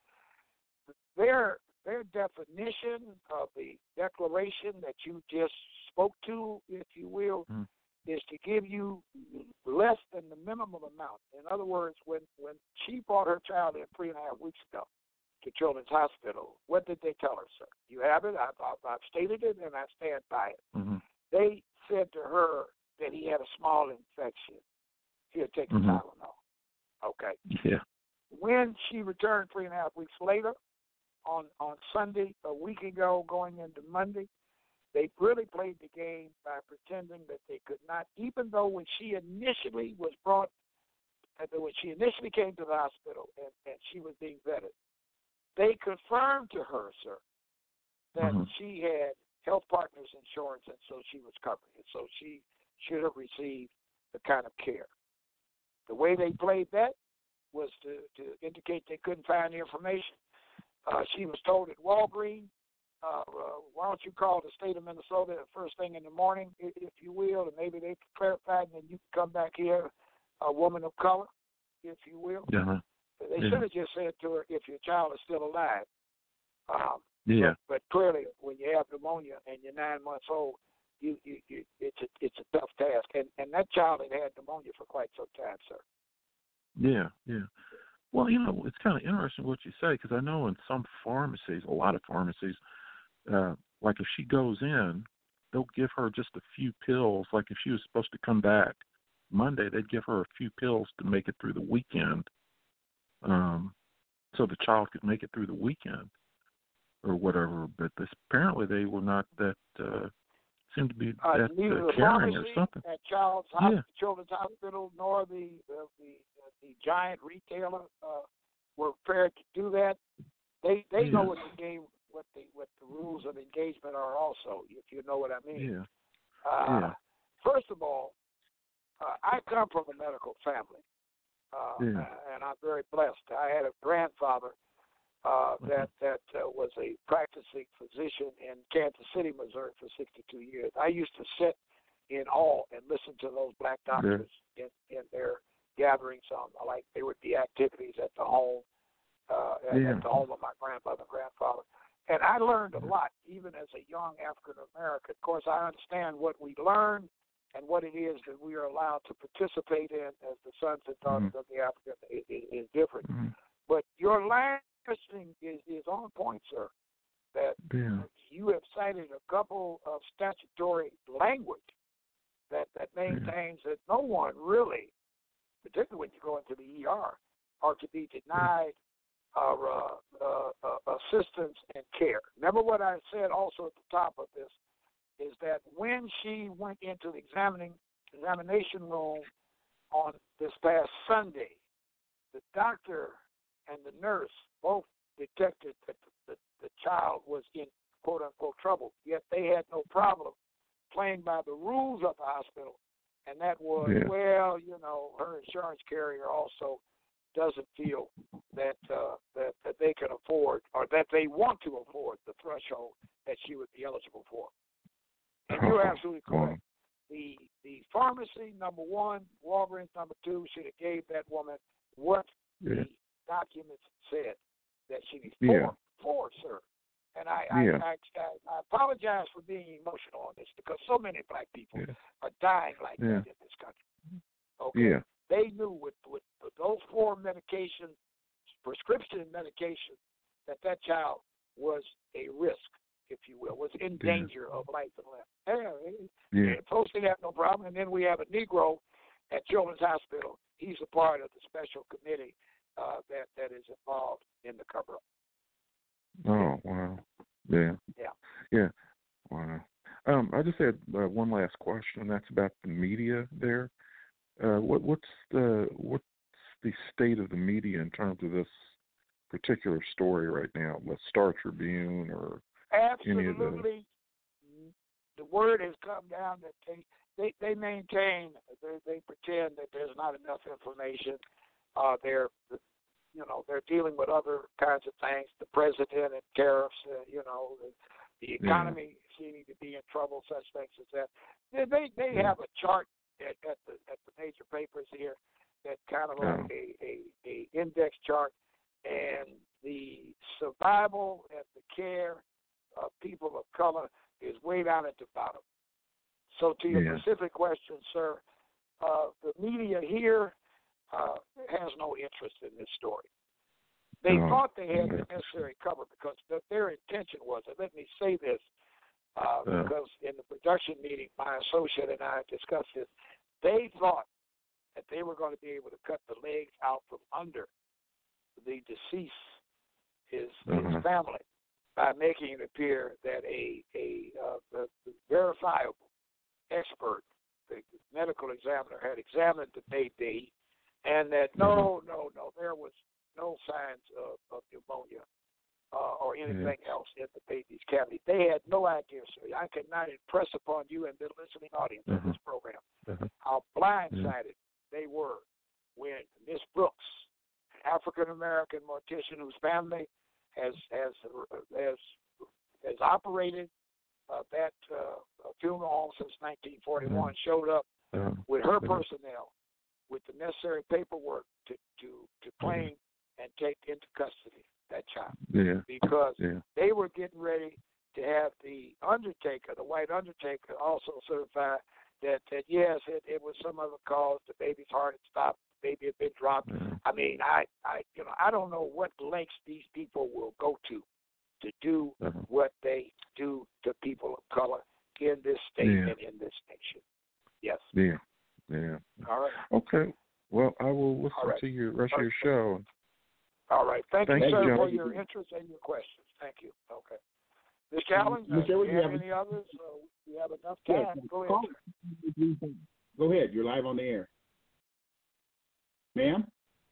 Their their definition of the declaration that you just spoke to, if you will, mm. is to give you less than the minimum amount. In other words, when, when she brought her child in three and a half weeks ago to Children's Hospital, what did they tell her, sir? You have it. I've, I've, I've stated it, and I stand by it. Mm-hmm. They said to her that he had a small infection. Here, take mm-hmm. the Tylenol. Okay. Yeah. When she returned three and a half weeks later, on, on Sunday, a week ago, going into Monday, they really played the game by pretending that they could not, even though when she initially was brought, when she initially came to the hospital and, and she was being vetted, they confirmed to her, sir, that mm-hmm. she had Health Partners insurance, and so she was covered. And so she should have received the kind of care. The way they played that was to, to indicate they couldn't find the information. Uh, she was told at Walgreens, uh, uh, why don't you call the state of Minnesota the first thing in the morning, if, if you will, and maybe they can clarify, and then you can come back here, a woman of color, if you will. Yeah. They yeah. should have just said to her, if your child is still alive. Um, yeah. But, but clearly, when you have pneumonia and you're nine months old, you, you, you it's a it's a tough task. And and that child had had pneumonia for quite some time, sir. Yeah, yeah. Well, you know, it's kind of interesting what you say, because I know in some pharmacies, a lot of pharmacies, uh, like if she goes in, they'll give her just a few pills. Like if she was supposed to come back Monday, they'd give her a few pills to make it through the weekend, um, so the child could make it through the weekend or whatever. But this, apparently they were not that, uh, seemed to be uh, that neither uh, the caring pharmacy or something. at Child's Yeah. Hosp- Children's Hospital nor the uh, the uh, the giant retailer uh, were prepared to do that. They they Yeah. know what the game what the what the rules of engagement are also, if you know what I mean. Yeah. Uh, Yeah. First of all, uh, I come from a medical family, uh, Yeah. and I'm very blessed. I had a grandfather uh, that that uh, was a practicing physician in Kansas City, Missouri, for sixty-two years. I used to sit in awe and listen to those black doctors yeah. in, in their gatherings. On like there would be activities at the home, uh, at, yeah. at the home of my grandmother and grandfather. And I learned a lot, even as a young African American. Of course, I understand what we learn and what it is that we are allowed to participate in as the sons and daughters mm-hmm. of the African is, is different. Mm-hmm. But your last question is, is on point, sir, that yeah. you have cited a couple of statutory language that, that maintains yeah. that no one really, particularly when you go into the E R, are to be denied uh, uh, uh, assistance and care. Remember what I said also at the top of this, is that when she went into the examining examination room on this past Sunday, the doctor and the nurse both detected that the, the, the child was in quote-unquote trouble, yet they had no problem playing by the rules of the hospital, and that was, yeah. well, you know, her insurance carrier also doesn't feel that, uh, that that they can afford or that they want to afford the threshold that she would be eligible for. And you're absolutely correct. The the pharmacy, number one, Walgreens, number two, should have gave that woman what yeah. the documents said that she needs. Yeah. Four, four, sir. And I, yeah. I, I, I apologize for being emotional on this because so many black people yeah. are dying like yeah. that in this country. Okay? Yeah. They knew with, with, with those four medication, prescription medication, that that child was a risk, if you will, was in yeah. danger of life and limb. Yeah, yeah. yeah. Folks didn't have no problem. And then we have a Negro at Children's Hospital. He's a part of the special committee uh, that, that is involved in the cover-up. Oh, wow. Yeah. Yeah. Yeah. Wow. Um, I just had uh, one last question, and that's about the media there. Uh, what, what's the what's the state of the media in terms of this particular story right now? The Star Tribune or Absolutely. any of the... The word has come down that they they, they maintain, they, they pretend that there's not enough information. Uh, they're you know they're dealing with other kinds of things, the president and tariffs. Uh, you know the, the economy yeah. seeming to be in trouble, such things as that. They they, they yeah. have a chart at, at the at the major papers here that kind of like yeah. a, a, a index chart, and the survival and the care of people of color is way down at the bottom. So to your yeah. specific question, sir, uh, the media here uh, has no interest in this story. They oh. thought they had the necessary cover because the, their intention was, and let me say this, uh, uh. because in the production meeting, my associate and I discussed this, they thought that they were going to be able to cut the legs out from under the deceased, his, uh-huh. his family, by making it appear that a a uh, the, the verifiable expert, the medical examiner, had examined the baby, and that no, no, no, there was no signs of, of pneumonia uh, or anything yeah. else in the baby's cavity. They had no idea, sir. I cannot impress upon you and the listening audience uh-huh. of this program uh-huh. how blindsided yeah. they were when Miss Brooks, an African American mortician whose family has has has has operated uh, that uh, funeral home since nineteen forty-one, uh-huh. showed up uh-huh. with her uh-huh. personnel with the necessary paperwork to to to claim uh-huh. and take into custody that child. Yeah. Because yeah. they were getting ready to have the undertaker, the white undertaker, also certify that, that yes, it, it was some other cause. The baby's heart had stopped. The baby had been dropped. Uh-huh. I mean, I, I, you know, I don't know what lengths these people will go to to do uh-huh. what they do to people of color in this state yeah. and in this nation. Yes. Yeah. Yeah. All right. Okay. Well, I will listen right. to your rest All of your show. All right. Thank, Thank you, sir, you, for your interest and your questions. Thank you. Okay. Miz Callen, uh, do you have any others? Uh, we have enough time. Yes. Go ahead, sir. Go ahead. You're live on the air. Ma'am?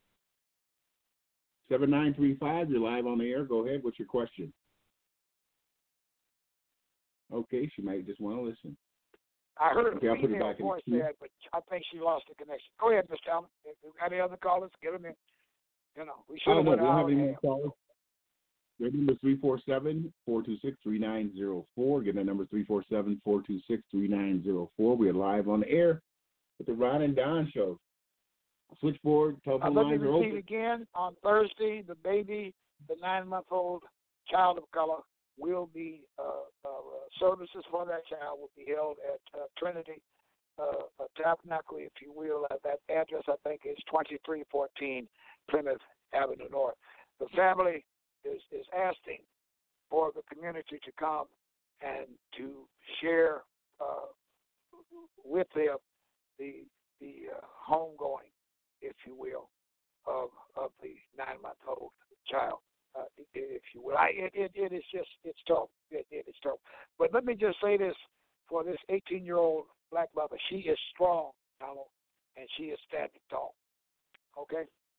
seven nine three five, you're live on the air. Go ahead. What's your question? Okay, she might just want to listen. I heard okay, a I'll put it female back voice in the there, but I think she lost the connection. Go ahead, Mister Callen. If you got any other callers, get them in. You know, we should Oh, have no, went we don't out have any and more callers. Their number is three four seven, four two six, three nine zero four. Again, that number is three four seven, four two six, three nine zero four. We are live on the air with the Ron and Don Show. Switchboard, telephone uh, let lines me are repeat open. again. On Thursday, the baby, the nine-month-old child of color, will be, uh, uh, services for that child will be held at uh, Trinity uh, Tabernacle, if you will. Uh, that address, I think, is twenty-three fourteen Plymouth Avenue North. The family is, is asking for the community to come and to share uh, with them the the uh, homegoing, if you will, of of the nine-month-old child, uh, if you will. I, it, it, it is just, it's tough. It, it is tough. But let me just say this for this eighteen-year-old black mother. She is strong, Donald, and she is standing tall. Okay?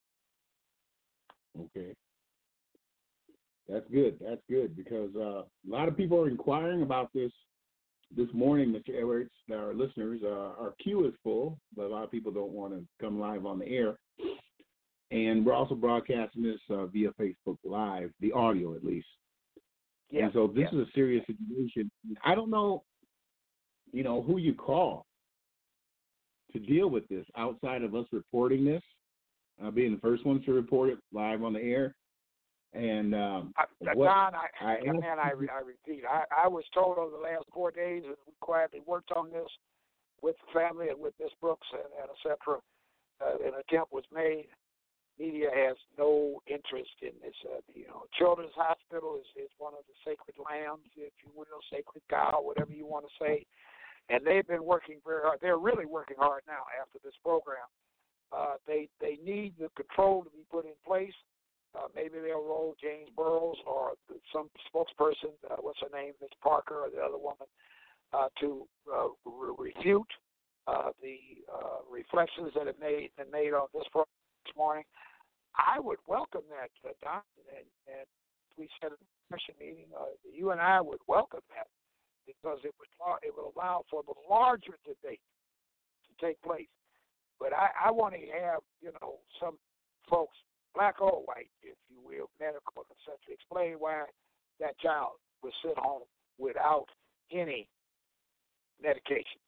Okay. That's good. That's good because uh, a lot of people are inquiring about this this morning, Mister Edwards. Our listeners, uh, our queue is full, but a lot of people don't want to come live on the air. And we're also broadcasting this uh, via Facebook Live, the audio at least. Yes. And so this yes. is a serious situation. I don't know, you know, who you call to deal with this outside of us reporting this, uh, being the first ones to report it live on the air. And um, I, what, Don, I, I, man, I, I repeat, I, I was told over the last four days, and we quietly worked on this with the family and with Miss Brooks and, and et cetera. Uh, an attempt was made. Media has no interest in this. Uh, you know, Children's Hospital is, is one of the sacred lambs, if you will, sacred cow, whatever you want to say. And they've been working very hard. They're really working hard now after this program. Uh, they they need the control to be put in place. Uh, maybe they'll roll James Burrows or some spokesperson, uh, what's her name, Miz Parker or the other woman, uh, to uh, re- refute uh, the uh, reflections that have made been made on this program this morning. I would welcome that, uh, Don, and, and we said at the commission meeting, uh, you and I would welcome that because it would it would allow for the larger debate to take place. But I, I want to have, you know, some folks, black or white, if you will, medical, et cetera, explain why that child was sent home without any medication.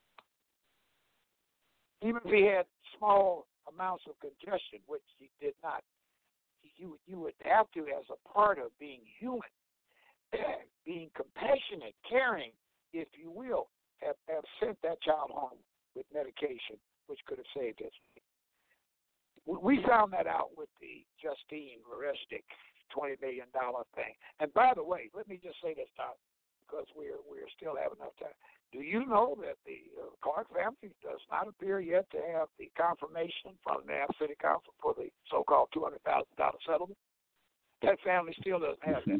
Even if he had small amounts of congestion, which he did not, you you would have to, as a part of being human, being compassionate, caring, if you will, have, have sent that child home with medication, which could have saved his life. We found that out with the Justine Resnick twenty million dollars thing. And by the way, let me just say this, Tom, because we're we're still have enough time. Do you know that the uh, Clark family does not appear yet to have the confirmation from the Nashville City Council for the so-called two hundred thousand dollars settlement? That family still doesn't have that.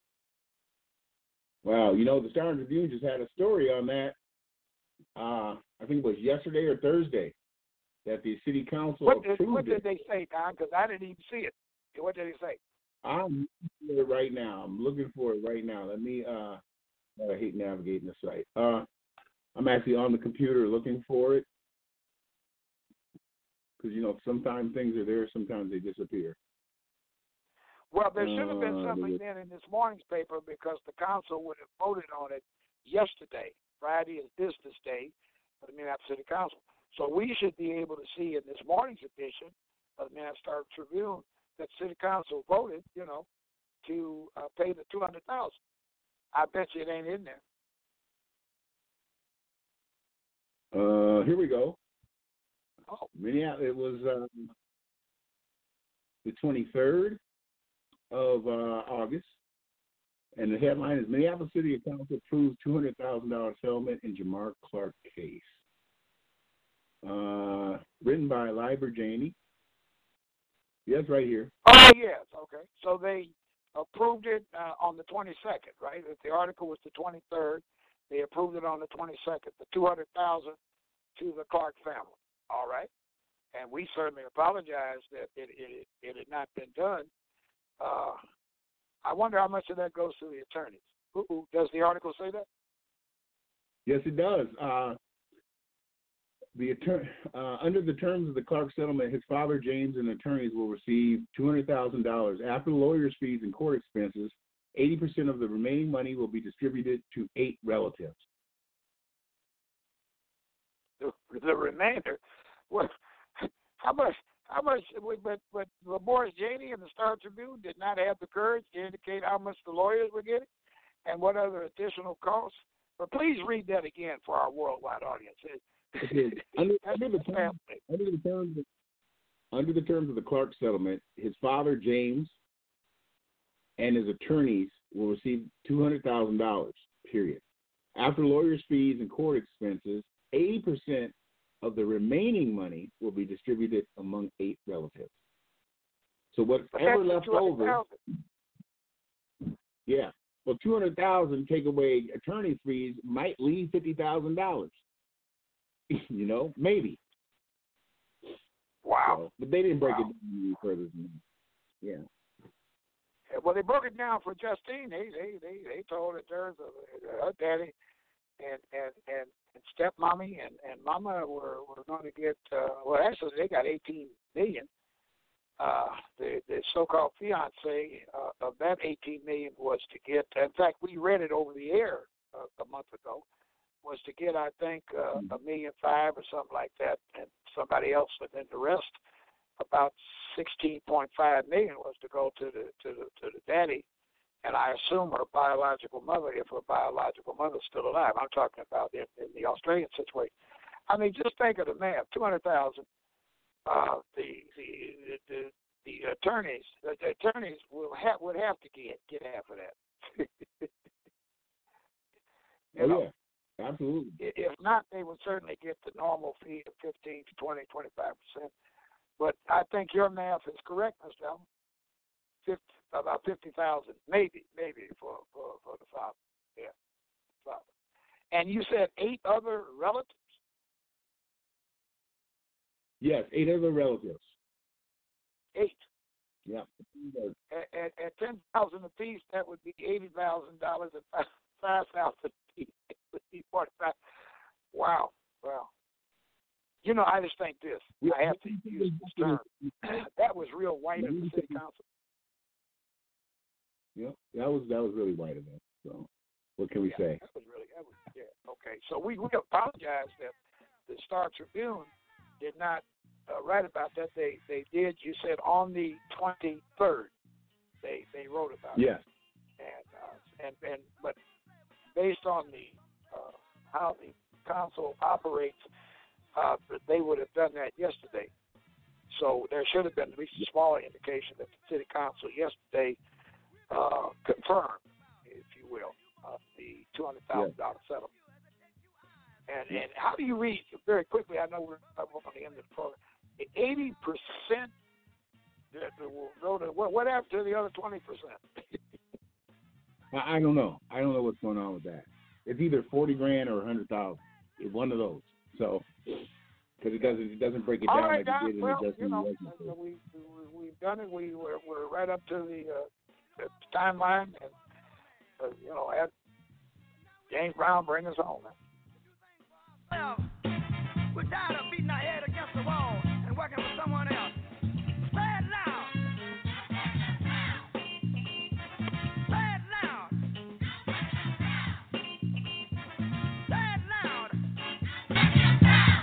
Wow, you know, the Star Tribune just had a story on that. Uh, I think it was yesterday or Thursday that the city council What did, approved what did it. they say, Don? Because I didn't even see it. What did they say? I'm looking for it right now. I'm looking for it right now. Let me. Uh, I hate navigating the site. Uh, I'm actually on the computer looking for it because you know sometimes things are there, sometimes they disappear. Well, there should have been Uh, something then in this morning's paper because the council would have voted on it yesterday. Friday is business day for the Minneapolis City Council. So we should be able to see in this morning's edition of the Minneapolis Star Tribune that City Council voted, you know, to uh, pay the two hundred thousand dollars. I bet you it ain't in there. Uh, here we go. Oh. Minneapolis. It was um, the twenty-third of uh, August, and the headline is Minneapolis City Council approves two hundred thousand dollars settlement in Jamar Clark case. Uh, written by Liber Janey. Yes, right here. Oh, yes. Okay. So they approved it uh, on the twenty-second, right? If the article was the twenty-third, they approved it on the twenty-second, the two hundred thousand dollars to the Clark family. All right. And we certainly apologize that it, it, it had not been done. Uh, I wonder how much of that goes to the attorneys. Ooh, does the article say that? Yes, it does. Uh, the attorney, uh, under the terms of the Clark settlement, his father, James, and attorneys will receive two hundred thousand dollars. After lawyers' fees and court expenses, eighty percent of the remaining money will be distributed to eight relatives. The, the remainder? What? How much? How much? But but Boris Janey and the Star Tribune did not have the courage to indicate how much the lawyers were getting and what other additional costs. But please read that again for our worldwide audience. Okay. Under, under, the terms, under, the terms of, under the terms of the Clark settlement, his father, James, and his attorneys will receive two hundred thousand dollars, period. After lawyers' fees and court expenses, eighty percent of the remaining money will be distributed among eight relatives. So whatever left over, yeah, well, two hundred thousand dollars take away attorney fees might leave fifty thousand dollars. You know, maybe. Wow. So, but they didn't break wow. it down any further than that. Yeah. Well, they broke it down for Justine. They they they, they told it there's a, her daddy and and and, and stepmommy and and mama were were going to get uh, well actually they got eighteen million. Uh, the the so-called fiance uh, of that eighteen million was to get. In fact, we read it over the air uh, a month ago. Was to get, I think, uh, a million five or something like that, and somebody else, and then the rest, about sixteen point five million, was to go to the to the to the daddy, and I assume her biological mother, if her biological mother's still alive. I'm talking about in, in the Australian situation. I mean, just think of the math: two hundred thousand. Uh, the, the the the attorneys, the attorneys will have would have to get get half of that. you oh know? yeah. Absolutely. If not, they would certainly get the normal fee of fifteen to twenty, twenty-five percent. But I think your math is correct, Mister Allen. fifty, about fifty thousand, maybe, maybe for, for, for the father. Yeah, father. And you said eight other relatives? Yes, eight other relatives. Eight. Yeah. At, at, at ten thousand apiece, that would be eighty thousand dollars, and five thousand apiece. Would be forty-five. Wow, wow. You know, I just think this. I have to use this term. That was real white of the city council. Yeah, that was that was really white of them. So, what can we yeah, say? That was really that was yeah. Okay, so we we apologize that the Star Tribune did not uh, write about that. They they did. You said on the twenty-third, they they wrote about yes. it. Yes. And uh, and and but based on the uh, how the council operates, uh, they would have done that yesterday. So there should have been at least a smaller indication that the city council yesterday uh, confirmed, if you will, uh, the two hundred thousand dollars yes. settlement. And and how do you read, very quickly, I know we're on the end of the program, eighty percent that will go to, what, what happened to the other twenty percent? I don't know. I don't know what's going on with that. It's either forty grand or a hundred thousand. One of those. So because it doesn't it doesn't break it All down right, like guys. it did in Well, the Justin you know, Wilson. we, we we've done it. We we're, we're right up to the, uh, the timeline, and uh, you know, at James Brown, bring us home. Man.